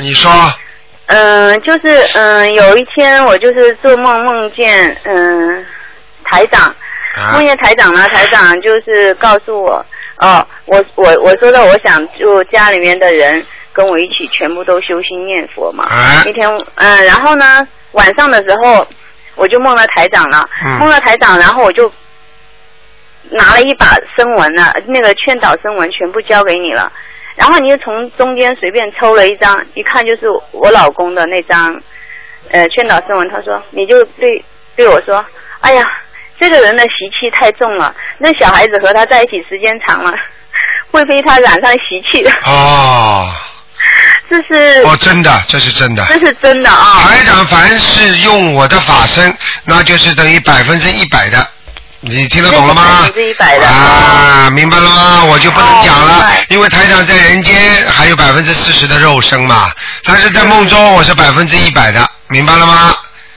你说。 就是有一天我就是做梦见台长，梦见台长呢，台长就是告诉我，我说的我想就家里面的人跟我一起全部都修心念佛嘛。那天然后呢晚上的时候我就梦了台长了，梦了台长，然后我就拿了一把声文了，那个劝导声文全部交给你了。然后你就从中间随便抽了一张，一看就是我老公的那张劝导声文。他说你就对我说，哎呀这个人的习气太重了，那小孩子和他在一起时间长了会被他染上习气的。这是真的，这是真的， 这是真的啊！ 台长凡是用我的法身，那就是等于100%的。你听得懂了吗 ？100%的明白了吗？我就不能讲了，因为台长在人间还有40%的肉身嘛，但是在梦中我是100%的，明白了吗？